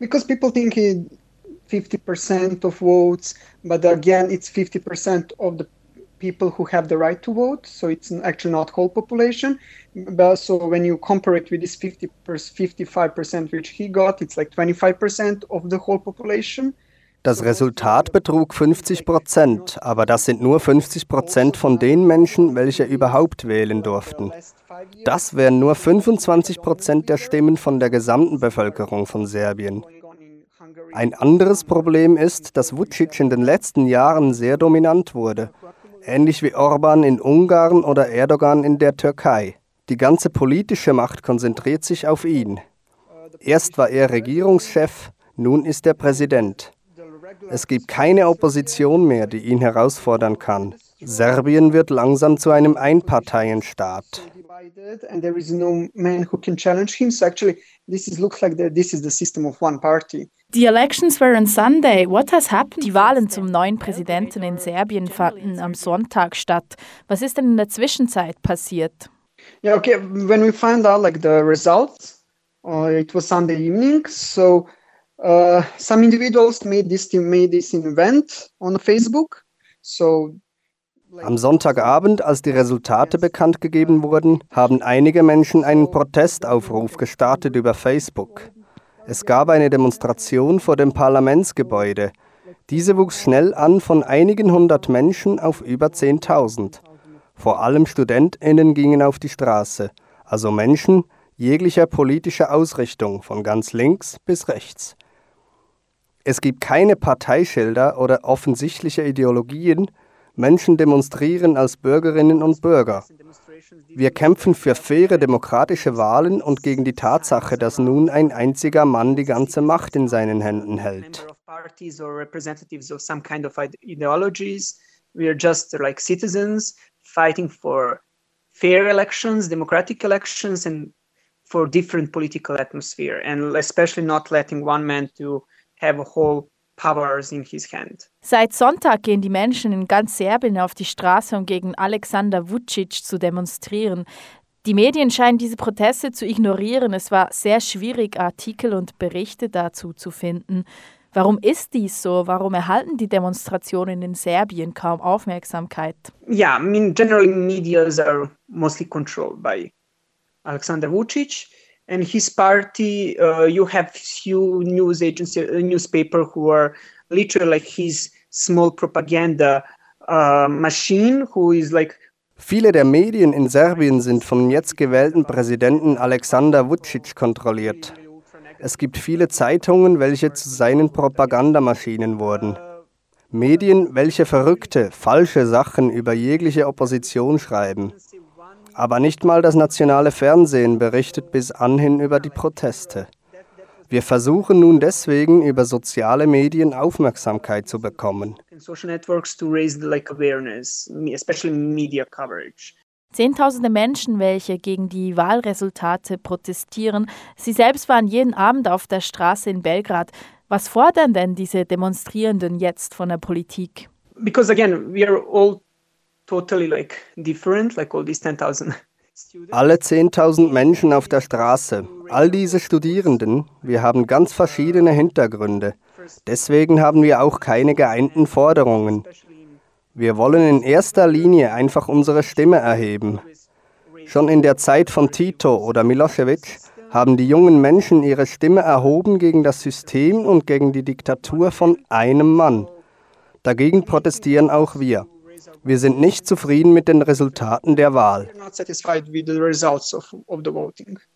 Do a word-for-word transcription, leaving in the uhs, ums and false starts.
Because people think it fifty percent of votes, but again, it's fifty percent of the people who have the right to vote, so it's actually not whole population. But so when you compare it with this fifty, fifty-five percent which he got, it's like twenty-five percent of the whole population. Das Resultat betrug fünfzig Prozent, aber das sind nur fünfzig Prozent von den Menschen, welche überhaupt wählen durften. Das wären nur fünfundzwanzig Prozent der Stimmen von der gesamten Bevölkerung von Serbien. Ein anderes Problem ist, dass Vučić in den letzten Jahren sehr dominant wurde, ähnlich wie Orban in Ungarn oder Erdogan in der Türkei. Die ganze politische Macht konzentriert sich auf ihn. Erst war er Regierungschef, nun ist er Präsident. Es gibt keine Opposition mehr, die ihn herausfordern kann. Serbien wird langsam zu einem Einparteienstaat. The elections were on Sunday. What has happened? Die Wahlen zum neuen Präsidenten in Serbien fanden am Sonntag statt. Was ist denn in der Zwischenzeit passiert? Yeah, okay. When we found out like the results, uh, it was Sunday evening. So uh, some individuals made this made this event on Facebook. So Am Sonntagabend, als die Resultate bekannt gegeben wurden, haben einige Menschen einen Protestaufruf gestartet über Facebook. Es gab eine Demonstration vor dem Parlamentsgebäude. Diese wuchs schnell an von einigen hundert Menschen auf über zehntausend. Vor allem StudentInnen gingen auf die Straße, also Menschen jeglicher politischer Ausrichtung, von ganz links bis rechts. Es gibt keine Parteischilder oder offensichtliche Ideologien. Menschen demonstrieren als Bürgerinnen und Bürger. Wir kämpfen für faire demokratische Wahlen und gegen die Tatsache, dass nun ein einziger Mann die ganze Macht in seinen Händen hält. We are just like citizens fighting for fair elections, democratic elections, and for different political atmosphere, and especially not letting one man to have a whole powers in his hand. Seit Sonntag gehen die Menschen in ganz Serbien auf die Straße, um gegen Alexander Vučić zu demonstrieren. Die Medien scheinen diese Proteste zu ignorieren. Es war sehr schwierig, Artikel und Berichte dazu zu finden. Warum ist dies so? Warum erhalten die Demonstrationen in Serbien kaum Aufmerksamkeit? Yeah, I mean, generally medias are mostly controlled by Alexander Vučić and his party. Uh, you have few news agency, uh, newspaper who are literally like his small propaganda uh, machine, who is like. Viele der Medien in Serbien sind vom jetzt gewählten Präsidenten Alexander Vučić kontrolliert. Es gibt viele Zeitungen, welche zu seinen Propagandamaschinen wurden. Medien, welche verrückte, falsche Sachen über jegliche Opposition schreiben. Aber nicht mal das nationale Fernsehen berichtet bis anhin über die Proteste. Wir versuchen nun deswegen, über soziale Medien Aufmerksamkeit zu bekommen. Zehntausende Menschen, welche gegen die Wahlresultate protestieren. Sie selbst waren jeden Abend auf der Straße in Belgrad. Was fordern denn diese Demonstrierenden jetzt von der Politik? Because again, we are all totally like different, like all these ten thousand. Alle zehntausend Menschen auf der Straße, all diese Studierenden, wir haben ganz verschiedene Hintergründe. Deswegen haben wir auch keine geeinten Forderungen. Wir wollen in erster Linie einfach unsere Stimme erheben. Schon in der Zeit von Tito oder Milošević haben die jungen Menschen ihre Stimme erhoben gegen das System und gegen die Diktatur von einem Mann. Dagegen protestieren auch wir. Wir sind nicht zufrieden mit den Resultaten der Wahl.